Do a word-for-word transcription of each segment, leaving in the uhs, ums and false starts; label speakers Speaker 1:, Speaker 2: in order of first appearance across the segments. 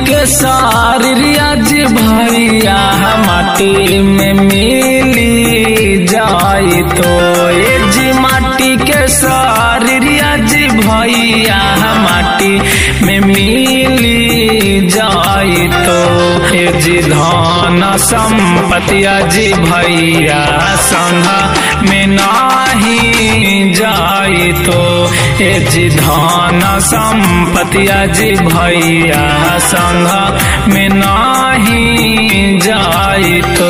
Speaker 1: के सारिया जी भैया माटी में मिली जाई तो ए जी माटी के सारिया जी भैया माटी में मिली जाई तो ए जी धन संपतिया जी भैया संग में नाही जाई तो ए जी धन संपतिया जी भैया संग में नाही जाई तो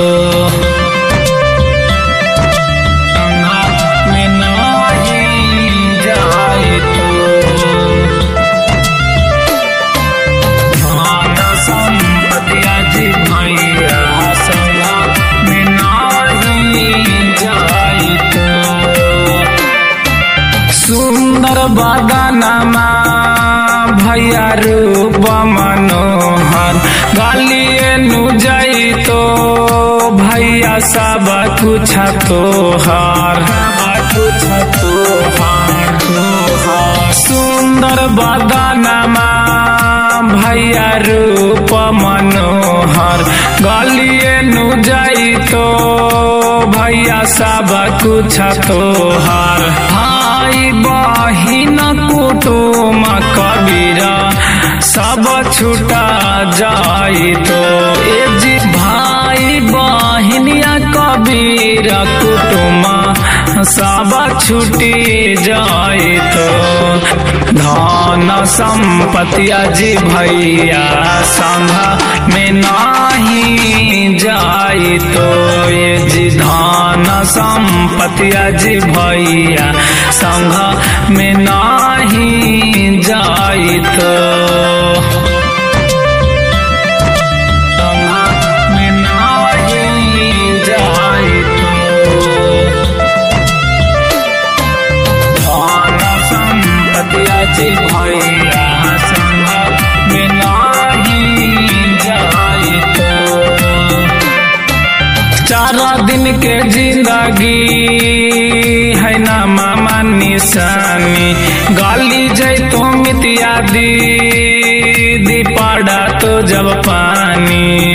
Speaker 1: सुंदर बदनमा भैया रूप मनोहर गालिए नु जाई तो भैया सब कुछ तोहार कुछ तोहार सुंदर बदनमा भैया रूप मनोहर गालिए नु जाई तो भैया सब कुछ तोहार भाई बहिन कुटुम कबीरा सब छुटा जाई तो ए जी भाई बहिनिया कबीरा कुटुम सब छुटी जाई तो धन संपतिया जी भैया संग में नाही जाई तो ए जी धन संपतिया जी भैया संग में नाही जाई तो जी भैया संग में नाही जाई तो चार दिन के जिंदगी है ना मामा निशानी गाली जय तो मितिया दी दी पाड़ा तो जब पानी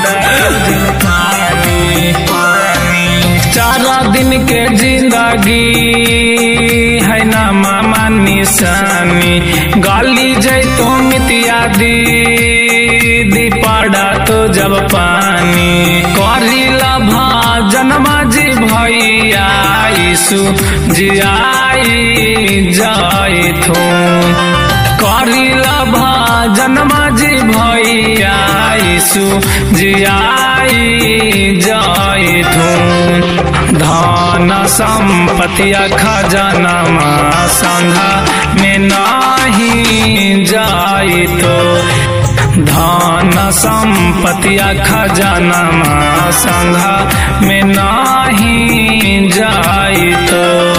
Speaker 1: चार दिन के जिंदगी है ना मामा निशानी गाली जय तो मितिया दी दी पाड़ा तो जब पानी करिला भाजन जी भैया यीशु जी आई जाई थो करिला भाजन जी भैया यीशु जी आई जाई थो धन संपतिया खजाना संग में नाही जाई तो धन संपतिया खजाना संग में नाही जाई तो